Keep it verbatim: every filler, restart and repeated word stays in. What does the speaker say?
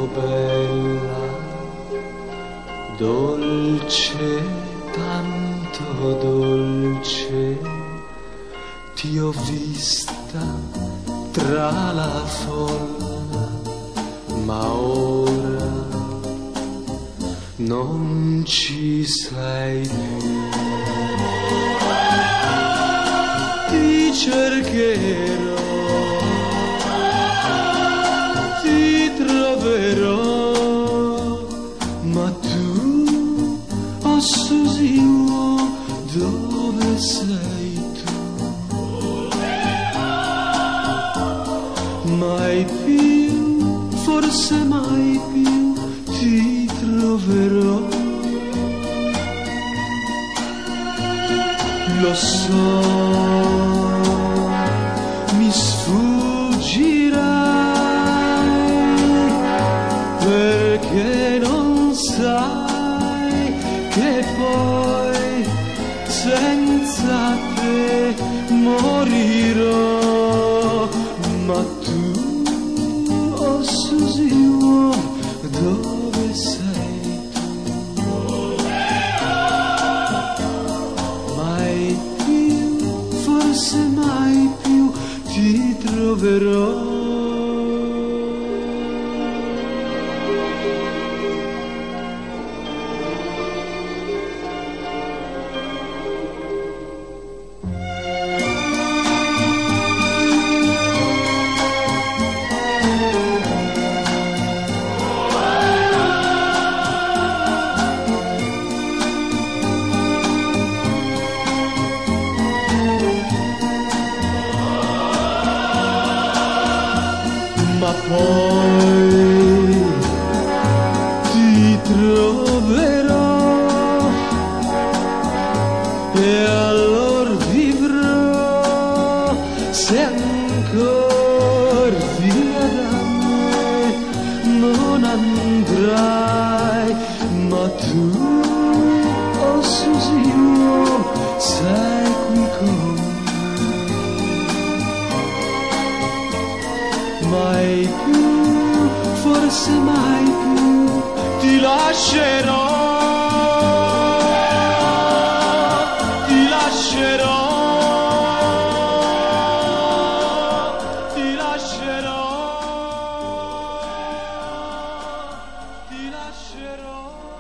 bella, dolce, tanto dolce, ti ho vista tra la folla, ma ora non ci sei più. Ti cercherò, ti troverò, ma tu, oh Susino, dove sei tu? Mai più, forse mai più ti troverò. Lo so, mi sfuggirai, perché non sai che poi senza te morirò. Ma tu, oh Susino, dove sei tu? Mai più, forse mai più ti troverò. Ma poi ti troverò e allora vivrò, se ancora via da me non andrai. Ma tu, oh Susino, sei qui con me. Mai più, forse mai più ti lascerò, ti lascerò, ti lascerò, ti lascerò.